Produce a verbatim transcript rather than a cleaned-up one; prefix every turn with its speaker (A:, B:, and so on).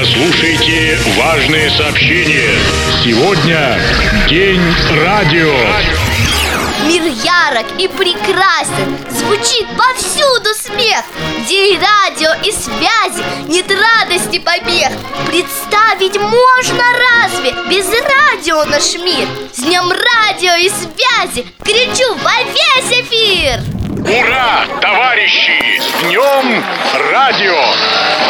A: Прослушайте важные сообщения. Сегодня День радио.
B: Мир ярок и прекрасен, звучит повсюду смех. День радио и связи, нет радости помех. Представить можно разве без радио наш мир? С днем радио и связи кричу во весь эфир!
A: Ура, товарищи! С днем радио!